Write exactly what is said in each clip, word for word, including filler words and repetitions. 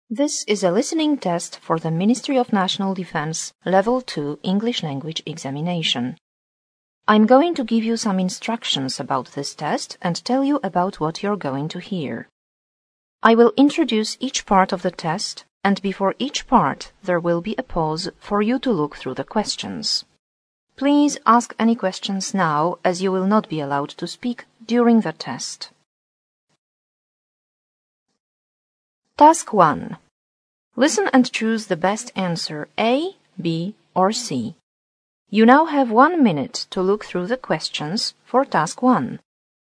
This is a listening test for the Ministry of National Defense Level two English Language Examination. I'm going to give you some instructions about this test and tell you about what you're going to hear. I will introduce each part of the test, and before each part there will be a pause for you to look through the questions. Please ask any questions now, as you will not be allowed to speak during the test. Task one. Listen and choose the best answer A, B, or C. You now have one minute to look through the questions for task one.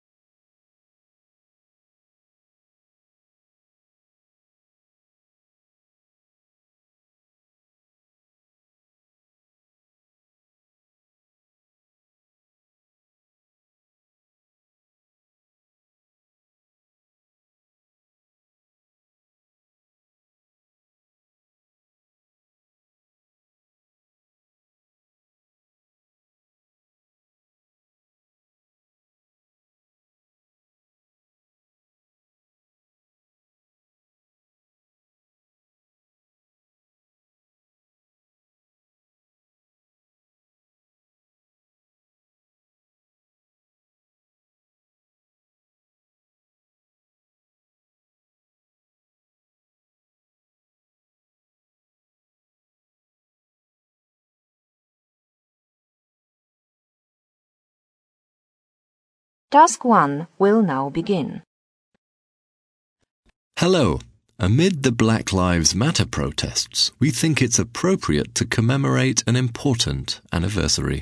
Task one will now begin. Hello. Amid the Black Lives Matter protests, we think it's appropriate to commemorate an important anniversary.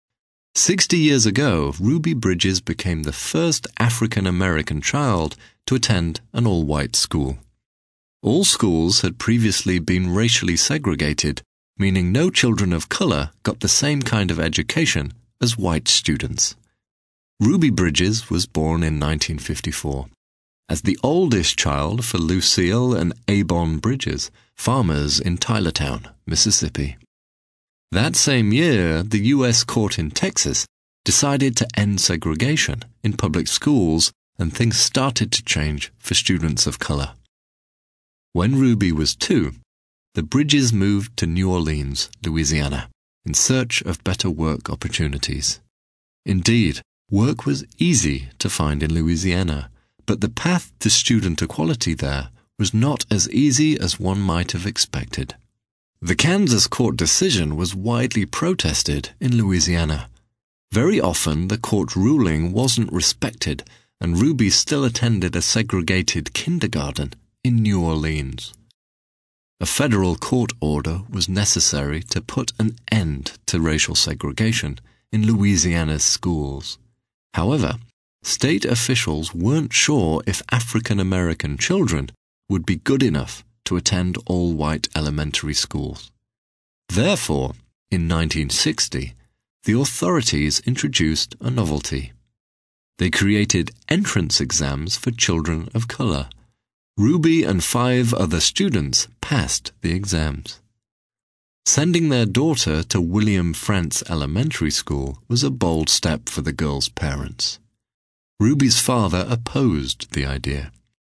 Sixty years ago, Ruby Bridges became the first African-American child to attend an all-white school. All schools had previously been racially segregated, meaning no children of color got the same kind of education as white students. Ruby Bridges was born in nineteen fifty-four. As the oldest child for Lucille and Abon Bridges, farmers in Tylertown, Mississippi. That same year, the U S court in Texas decided to end segregation in public schools, and things started to change for students of color. When Ruby was two, the Bridges moved to New Orleans, Louisiana, in search of better work opportunities. Indeed, work was easy to find in Louisiana, but the path to student equality there was not as easy as one might have expected. The Kansas court decision was widely protested in Louisiana. Very often the court ruling wasn't respected, and Ruby still attended a segregated kindergarten in New Orleans. A federal court order was necessary to put an end to racial segregation in Louisiana's schools. However, state officials weren't sure if African-American children would be good enough to attend all-white elementary schools. Therefore, in nineteen sixty, the authorities introduced a novelty. They created entrance exams for children of color. Ruby and five other students passed the exams. Sending their daughter to William Frantz Elementary School was a bold step for the girl's parents. Ruby's father opposed the idea.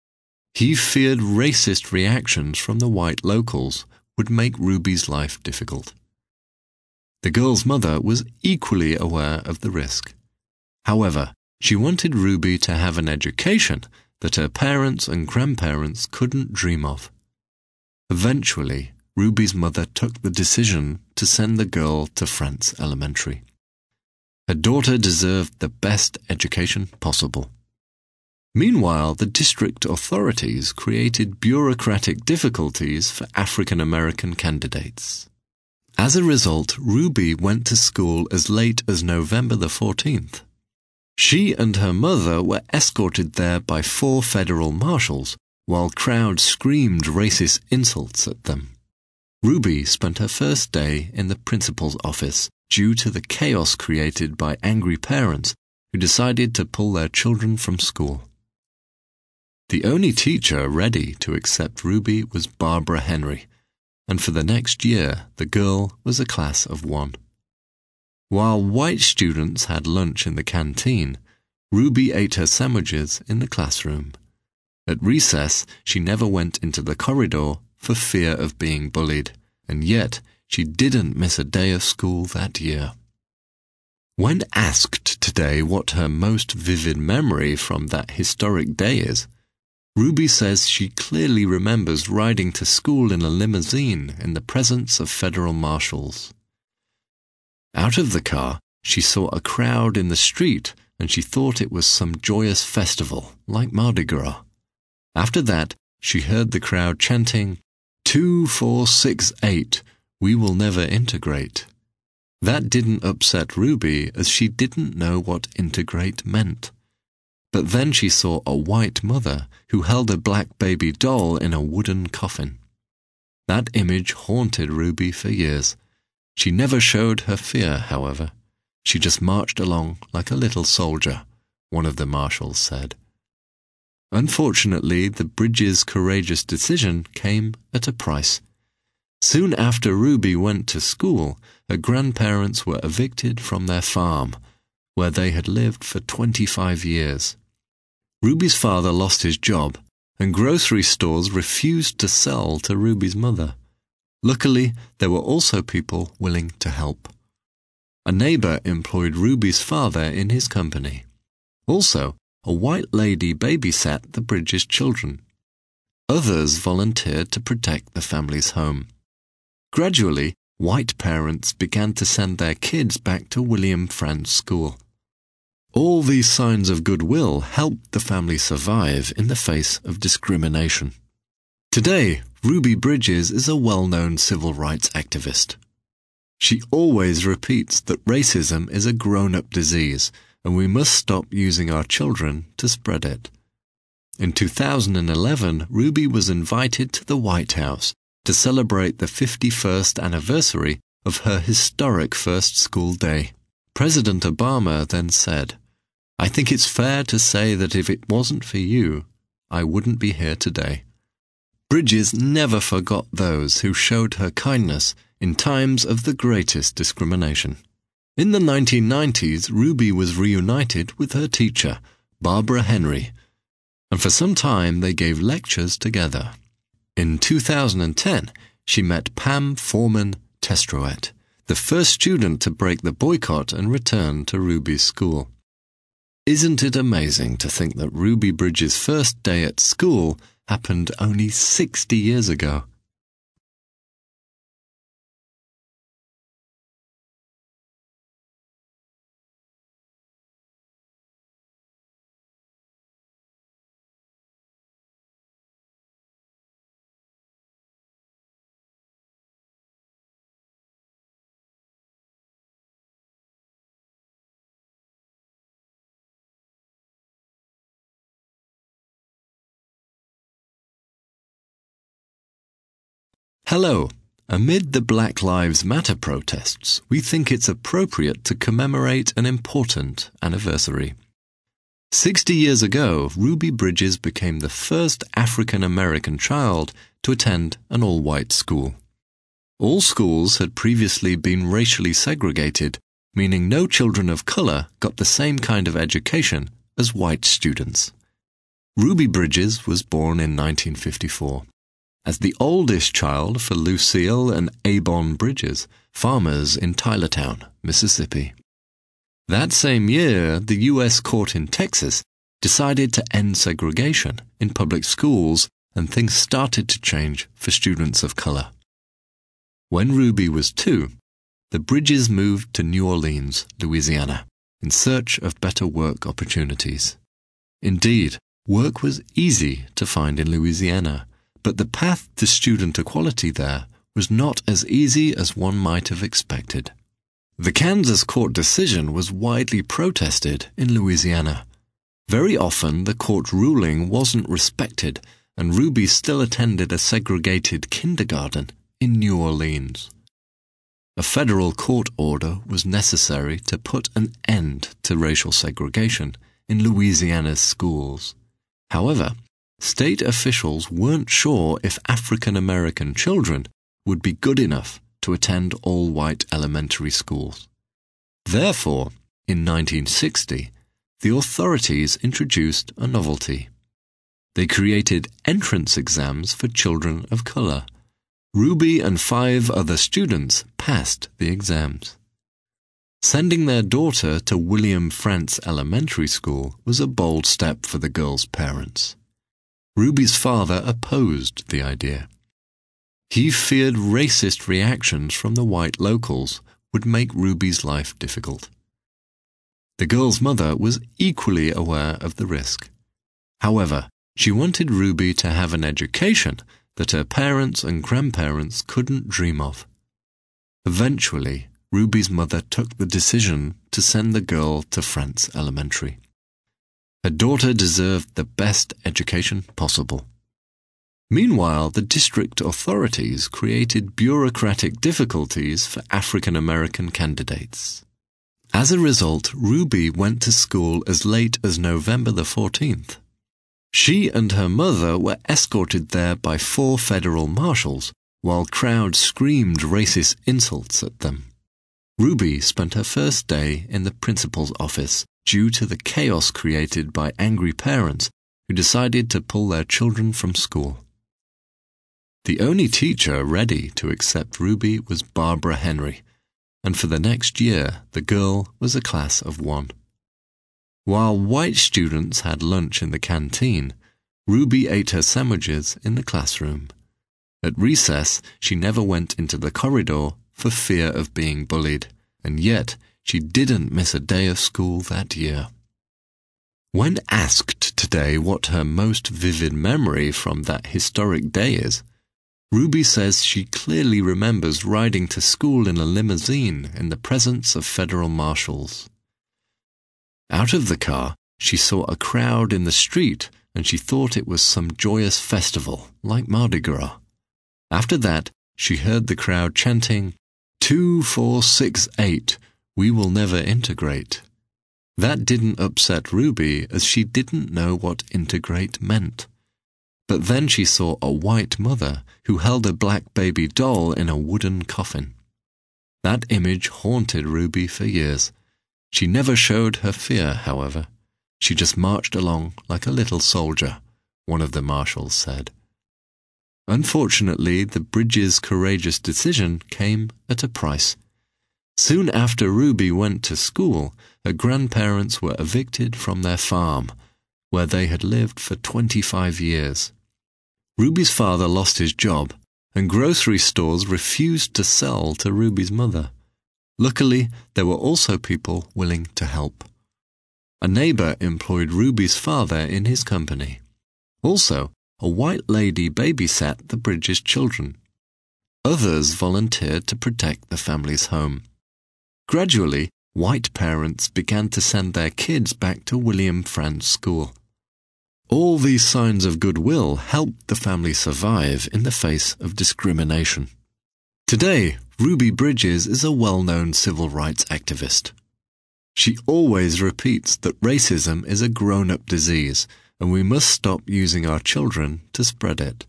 He feared racist reactions from the white locals would make Ruby's life difficult. The girl's mother was equally aware of the risk. However, she wanted Ruby to have an education that her parents and grandparents couldn't dream of. Eventually, Ruby's mother took the decision to send the girl to Frantz Elementary. Her daughter deserved the best education possible. Meanwhile, the district authorities created bureaucratic difficulties for African-American candidates. As a result, Ruby went to school as late as November the fourteenth. She and her mother were escorted there by four federal marshals, while crowds screamed racist insults at them. Ruby spent her first day in the principal's office due to the chaos created by angry parents who decided to pull their children from school. The only teacher ready to accept Ruby was Barbara Henry, and for the next year the girl was a class of one. While white students had lunch in the canteen, Ruby ate her sandwiches in the classroom. At recess, she never went into the corridor for fear of being bullied, and yet she didn't miss a day of school that year. When asked today what her most vivid memory from that historic day is, Ruby says she clearly remembers riding to school in a limousine in the presence of federal marshals. Out of the car, she saw a crowd in the street and she thought it was some joyous festival, like Mardi Gras. After that, she heard the crowd chanting, two four six eight, we will never integrate. That didn't upset Ruby as she didn't know what integrate meant. But then she saw a white mother who held a black baby doll in a wooden coffin. That image haunted Ruby for years. She never showed her fear, however. She just marched along like a little soldier, one of the marshals said. Unfortunately, the Bridges' courageous decision came at a price. Soon after Ruby went to school, her grandparents were evicted from their farm, where they had lived for twenty-five years. Ruby's father lost his job, and grocery stores refused to sell to Ruby's mother. Luckily, there were also people willing to help. A neighbor employed Ruby's father in his company. Also, a white lady babysat the Bridges' children. Others volunteered to protect the family's home. Gradually, white parents began to send their kids back to William Frantz School. All these signs of goodwill helped the family survive in the face of discrimination. Today, Ruby Bridges is a well-known civil rights activist. She always repeats that racism is a grown-up disease, and we must stop using our children to spread it. In two thousand eleven, Ruby was invited to the White House to celebrate the fifty-first anniversary of her historic first school day. President Obama then said, "I think it's fair to say that if it wasn't for you, I wouldn't be here today." Bridges never forgot those who showed her kindness in times of the greatest discrimination. In the nineteen nineties, Ruby was reunited with her teacher, Barbara Henry, and for some time they gave lectures together. In two thousand ten, she met Pam Foreman Testroet, the first student to break the boycott and return to Ruby's school. Isn't it amazing to think that Ruby Bridges' first day at school happened only sixty years ago? Hello. Amid the Black Lives Matter protests, we think it's appropriate to commemorate an important anniversary. Sixty years ago, Ruby Bridges became the first African-American child to attend an all-white school. All schools had previously been racially segregated, meaning no children of color got the same kind of education as white students. Ruby Bridges was born in nineteen fifty-four. As the oldest child for Lucille and Abon Bridges, farmers in Tylertown, Mississippi. That same year, the U S court in Texas decided to end segregation in public schools, and things started to change for students of color. When Ruby was two, the Bridges moved to New Orleans, Louisiana, in search of better work opportunities. Indeed, work was easy to find in Louisiana, but the path to student equality there was not as easy as one might have expected. The Kansas court decision was widely protested in Louisiana. Very often the court ruling wasn't respected, and Ruby still attended a segregated kindergarten in New Orleans. A federal court order was necessary to put an end to racial segregation in Louisiana's schools. However, state officials weren't sure if African-American children would be good enough to attend all-white elementary schools. Therefore, in nineteen sixty, the authorities introduced a novelty. They created entrance exams for children of color. Ruby and five other students passed the exams. Sending their daughter to William Frantz Elementary School was a bold step for the girl's parents. Ruby's father opposed the idea. He feared racist reactions from the white locals would make Ruby's life difficult. The girl's mother was equally aware of the risk. However, she wanted Ruby to have an education that her parents and grandparents couldn't dream of. Eventually, Ruby's mother took the decision to send the girl to Frantz Elementary. Her daughter deserved the best education possible. Meanwhile, the district authorities created bureaucratic difficulties for African American candidates. As a result, Ruby went to school as late as November the fourteenth. She and her mother were escorted there by four federal marshals, while crowds screamed racist insults at them. Ruby spent her first day in the principal's office due to the chaos created by angry parents who decided to pull their children from school. The only teacher ready to accept Ruby was Barbara Henry, and for the next year the girl was a class of one. While white students had lunch in the canteen, Ruby ate her sandwiches in the classroom. At recess, she never went into the corridor for fear of being bullied, and yet she didn't miss a day of school that year. When asked today what her most vivid memory from that historic day is, Ruby says she clearly remembers riding to school in a limousine in the presence of federal marshals. Out of the car, she saw a crowd in the street and she thought it was some joyous festival, like Mardi Gras. After that, she heard the crowd chanting, two four six eight, we will never integrate. That didn't upset Ruby as she didn't know what integrate meant. But then she saw a white mother who held a black baby doll in a wooden coffin. That image haunted Ruby for years. She never showed her fear, however. She just marched along like a little soldier, one of the marshals said. Unfortunately, the Bridges' courageous decision came at a price. Soon after Ruby went to school, her grandparents were evicted from their farm, where they had lived for twenty-five years. Ruby's father lost his job, and grocery stores refused to sell to Ruby's mother. Luckily, there were also people willing to help. A neighbor employed Ruby's father in his company. Also, a white lady babysat the Bridges' children. Others volunteered to protect the family's home. Gradually, white parents began to send their kids back to William Frantz School. All these signs of goodwill helped the family survive in the face of discrimination. Today, Ruby Bridges is a well-known civil rights activist. She always repeats that racism is a grown-up disease and we must stop using our children to spread it.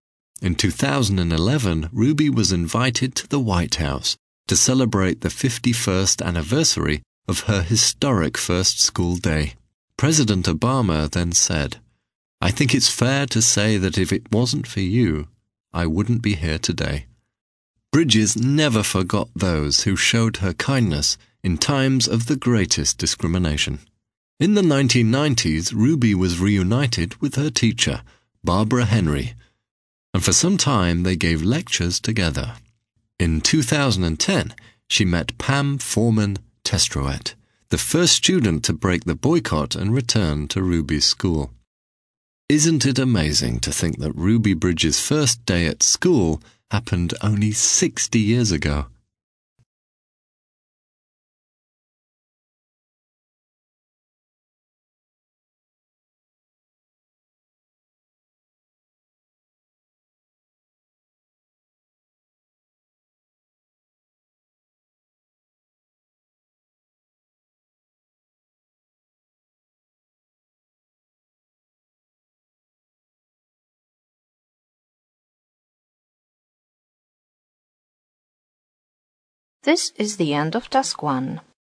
In two thousand eleven, Ruby was invited to the White House to celebrate the fifty-first anniversary of her historic first school day. President Obama then said, "I think it's fair to say that if it wasn't for you, I wouldn't be here today." Bridges never forgot those who showed her kindness in times of the greatest discrimination. In the nineteen nineties, Ruby was reunited with her teacher, Barbara Henry, and for some time they gave lectures together. In two thousand ten, she met Pam Foreman Testroet, the first student to break the boycott and return to Ruby's school. Isn't it amazing to think that Ruby Bridges' first day at school happened only sixty years ago? This is the end of task one.